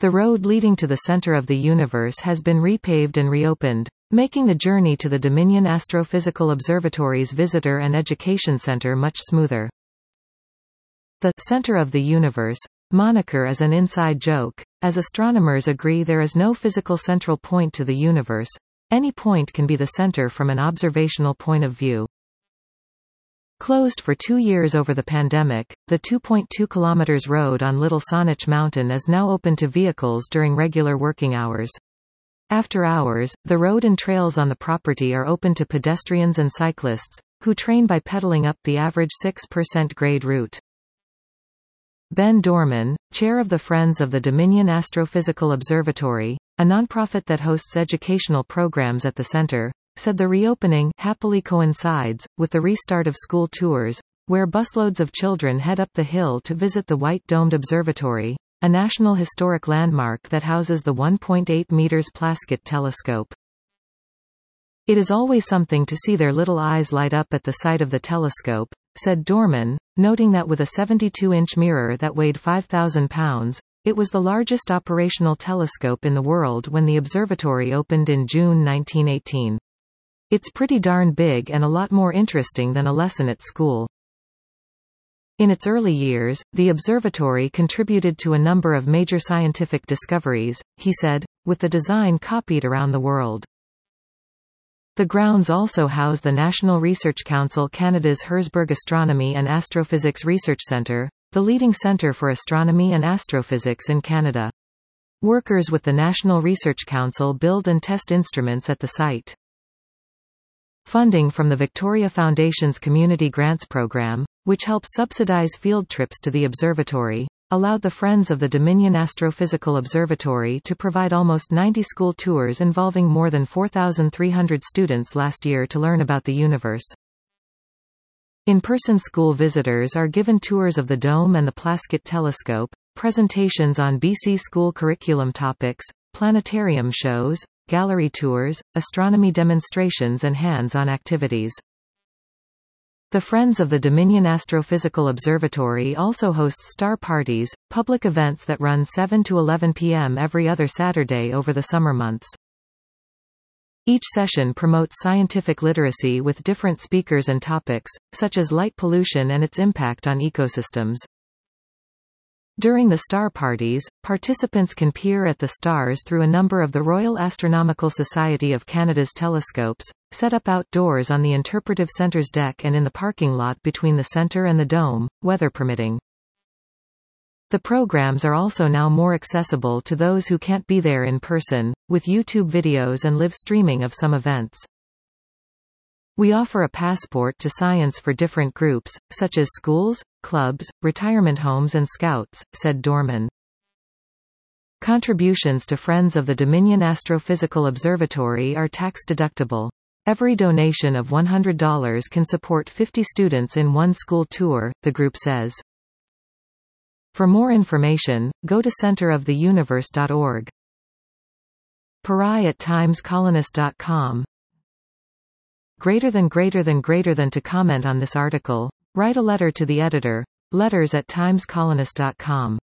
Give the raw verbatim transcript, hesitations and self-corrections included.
The road leading to the center of the universe has been repaved and reopened, making the journey to the Dominion Astrophysical Observatory's Visitor and Education Center much smoother. The center of the universe moniker is an inside joke, as astronomers agree there is no physical central point to the universe. Any point can be the center from an observational point of view. Closed for two years over the pandemic, the two point two kilometers road on Little Saanich Mountain is now open to vehicles during regular working hours. After hours, the road and trails on the property are open to pedestrians and cyclists, who train by pedaling up the average six percent grade route. Ben Dorman, chair of the Friends of the Dominion Astrophysical Observatory, a nonprofit that hosts educational programs at the center, said the reopening happily coincides with the restart of school tours, where busloads of children head up the hill to visit the White Domed Observatory, a National Historic Landmark that houses the one point eight meters Plaskett telescope. It is always something to see their little eyes light up at the sight of the telescope, said Dorman, noting that with a seventy-two inch mirror that weighed five thousand pounds, it was the largest operational telescope in the world when the observatory opened in June nineteen eighteen. It's pretty darn big and a lot more interesting than a lesson at school. In its early years, the observatory contributed to a number of major scientific discoveries, he said, with the design copied around the world. The grounds also house the National Research Council Canada's Herzberg Astronomy and Astrophysics Research Centre, the leading centre for astronomy and astrophysics in Canada. Workers with the National Research Council build and test instruments at the site. Funding from the Victoria Foundation's Community Grants Program, which helps subsidize field trips to the observatory, allowed the Friends of the Dominion Astrophysical Observatory to provide almost ninety school tours involving more than four thousand three hundred students last year to learn about the universe. In-person school visitors are given tours of the dome and the Plaskett telescope, presentations on B C school curriculum topics, planetarium shows, gallery tours, astronomy demonstrations and hands-on activities. The Friends of the Dominion Astrophysical Observatory also hosts star parties, public events that run seven to eleven p m every other Saturday over the summer months. Each session promotes scientific literacy with different speakers and topics, such as light pollution and its impact on ecosystems. During the star parties, participants can peer at the stars through a number of the Royal Astronomical Society of Canada's telescopes, set up outdoors on the Interpretive Centre's deck and in the parking lot between the centre and the dome, weather permitting. The programs are also now more accessible to those who can't be there in person, with YouTube videos and live streaming of some events. We offer a passport to science for different groups, such as schools, clubs, retirement homes and scouts, said Dorman. Contributions to Friends of the Dominion Astrophysical Observatory are tax-deductible. Every donation of one hundred dollars can support fifty students in one school tour, the group says. For more information, go to center of the universe dot org. Parai at times colonist dot com. Greater than greater than greater than to comment on this article, write a letter to the editor, letters at times colonist dot com.